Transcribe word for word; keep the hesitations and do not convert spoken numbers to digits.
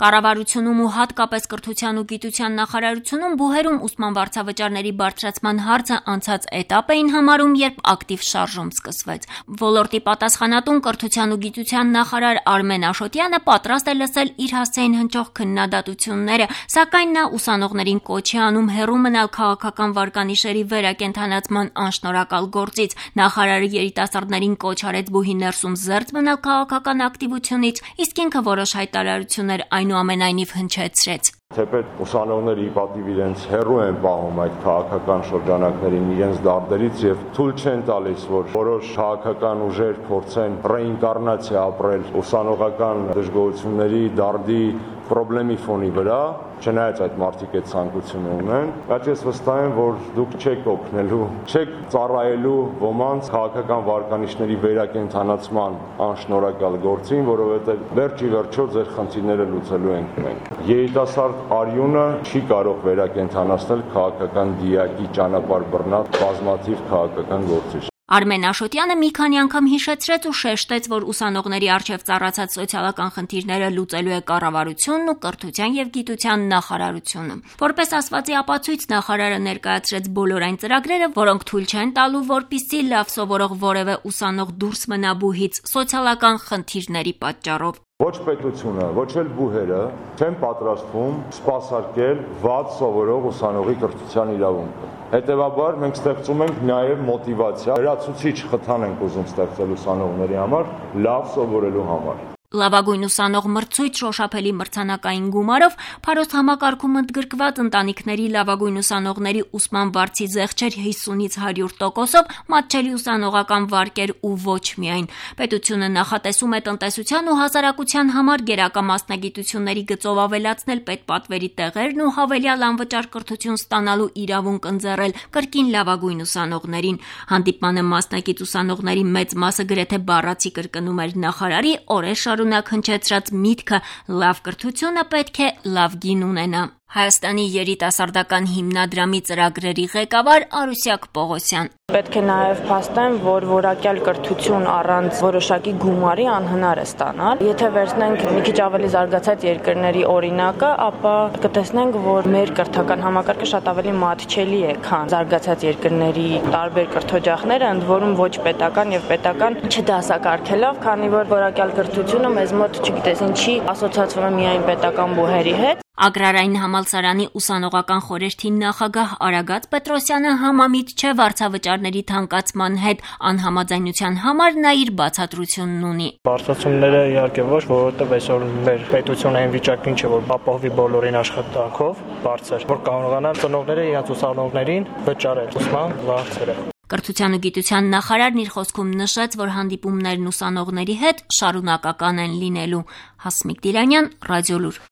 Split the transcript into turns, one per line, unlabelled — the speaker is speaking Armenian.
Կառավարությունում ու հատկապես կրթության ու գիտության նախարարությունում բուհերում ուսման վարձավճարների բարձրացման հարցը անցած էտապ էին համարում, երբ ակտիվ շարժում սկսվեց։ Ոլորտի պատասխանատուն կրթության ու գիտության նախարար Արմեն Աշոտյանը պատրաստ է լսել իր հասցեին հնչող քննադատությունները, սակայն նա ուսանողներին կոչ է անում հեռու մնալ քաղաքական վարկանիշերի վերակենդանացման անշնորհակալ գործից։ Նախարարը երիտասարդներին կոչ արեց բուհի ներսում զերծ մնալ քաղաքական ակտիվությունից, իսկ ինքը որոշ հայտարարություններ այնուամենայնիվ հնչեցրեց։
Թեպետ ուսանողները ի պատիվ իրենց հեռու են պահում այդ քաղաքական շրջանակներին իրենց դարդերից եւ թույլ չեն տալիս, որ որոշ քաղաքական ուժեր փորձեն ռեինկարնացիա ապրել ուսանողական դժգոհությունների, դարդի պրոբլեմի ֆոնի վրա, չնայած այդ մարդիկ այդ ցանկությունը ունեն, բայց ես վստահ եմ, որ դուք չեք օգնելու, չեք ծառայելու ոմանց քաղաքական վարկանիշների վերակենդանացման անշնորհակալ գործին, որովհետև վերջի վերջո ձեր խնդիրները լուծելու ենք մենք։ Երիտասարդ արյունը չի կարող վերակենդանացնել քաղաքական դիակի ճանապարհ բռնած բազմաթիվ քաղաքական գործիչ։
Արմեն Աշոտյանը մի քանի անգամ հիշեցրեց ու շեշտեց, որ ուսանողների առջև ծառացած սոցիալական խնդիրները լուծելու է կառավարությունն ու կրթության եւ գիտության նախարարությունը։ Որպես ասվածի ապացույց նախարարը ներկայացրեց բոլոր այն ծրագրերը, որոնք թույլ չեն տալու, որպեսզի լավ սովորող որևէ ուսանող դուրս մնա բուհից սոցիալական խնդիրների պատճառով։
Ոչ պետությունը, ոչ էլ բուհերը չեն պատրաստվում սպասարկել վատ սովորող ուսանողի կրթության իրավունքը։ Հետևաբար մենք ստեղծում ենք նաև մոտիվացիա, լրացուցիչ խթան ենք ուզում ստեղծել ուսանողների համար լավ սովորելու համար։
Լավագույն ուսանող մրցույթ շոշափելի մրցանակային գումարով Փարոս համակարգում ընդգրկված ընտանիքների լավագույն ուսանողների ուսման վարձի զեղչեր հիսունից հարյուր տոկոսով մատչելի ուսանողական վարկեր ու ոչ միայն։ Պետությունը նախատեսում է տնտեսության ու հասարակության համար գերակա մասնագիտությունների գծով ավելացնել պետպատվերի տեղերն ու հավելյալ անվճար կրթություն ստանալու իրավունք ընձեռել կրկին լավագույն ուսանողներին։ Հանդիպմանը մասնակից ուսանողների մեծ մասը գրեթե բառացի կրկնում էր նախարարի օրեր շարունակ հնչեցրած միտքը լավ կրթությունը պետք է լավ գին ունենա։ Հայաստանի երիտասարդական հիմնադրամի ծրագրերի ղեկավար Արուսյակ Պողոսյան։
Պետք է նաև փաստեմ, որ որակյալ կրթություն առանց որոշակի գումարի անհնար է ստանալ։ Եթե վերցնենք մի քիչ ավելի զարգացած երկրների օրինակը, ապա կտեսնենք, որ մեր կրթական համակարգը շատ ավելի մատչելի է, քան զարգացած երկրների տարբեր կրթօջախները, ընդ որում ոչ պետական եւ պետական չդասակարգելով, քանի որ որակյալ կրթությունը մեզ մոտ, չգիտես ինչի, ասոցիացվում է միայն պետական բուհերի հետ։
Ագրարային համալսարանի ուսանողական խորհրդի նախագահ Արագած Պետրոսյանը համամիտ չէ վարձավճարների թանկացման հետ, անհամաձայնության համար նա իր բացատրությունն ունի։
Բարձրացումները իհարկե ոչ, որովհետև այսօր մեր պետությունը այն վիճակին չէ, որ ապահովի բոլորին աշխատանքով բարձր, որ կարողանան ծնողները իրենց ուսանողներին վճարել ուսման վարձերը։
Կրթության ու գիտության նախարարն իր խոսքում նշեց, որ հանդիպումներն ուսանողների հետ շարունակական են լինելու։ Հասմիկ Տիրանյան, Ռադիոլուր։